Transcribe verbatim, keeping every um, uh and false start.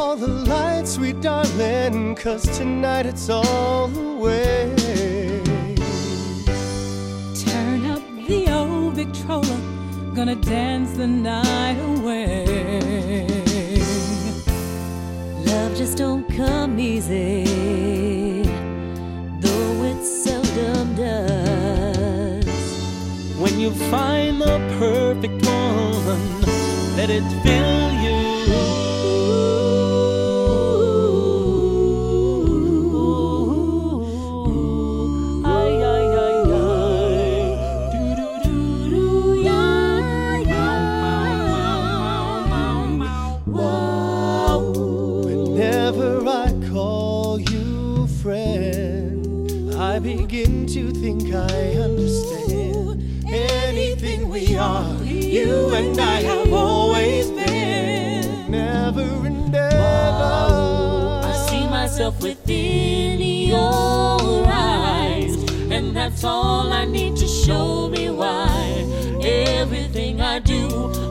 all the lights, sweet darling, 'cause tonight it's all the way. Turn up the old Victrola, gonna dance the night away. Love just don't come easy, though it seldom does. When you find the perfect one, let it fill you. Whenever I call you friend, I begin to think I understand. Anything we are, you and I have always been. Never and ever. I see myself within your eyes, and that's all I need to show me why everything I do